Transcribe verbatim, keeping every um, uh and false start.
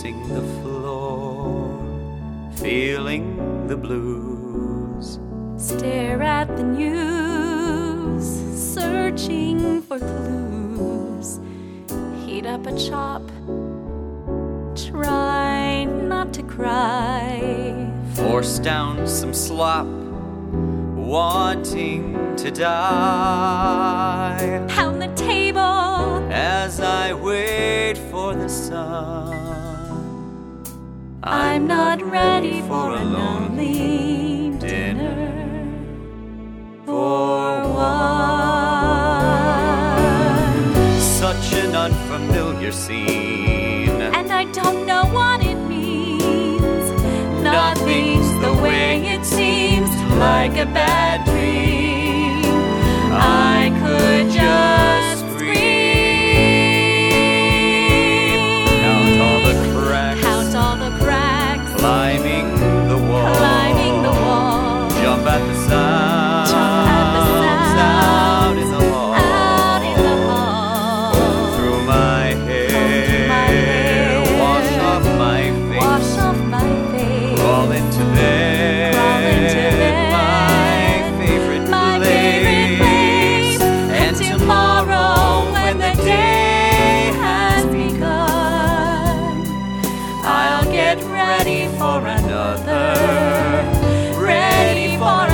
pacing the floor, feeling the blues. Stare at the news, searching for clues. Heat up a chop, try not to cry. Force down some slop, wanting to die. Pound the table as I wait for the sun. I'm not ready for a lonely dinner for one. Such an unfamiliar scene, and I don't know what it means. Nothing's the way it seems, like a bad dream. I could just scream. Count all the cracks, Count all the cracks, climbing the wall, climbing the wall. Jump at the sounds, Jump at the sounds, out in the hall, out in the hall. Comb through my hair, my hair. wash off my face, Wash off my face. crawl into bed, Crawl into bed. my favorite My place. favorite place. And tomorrow, when the day has begun, I'll get ready for another, ready for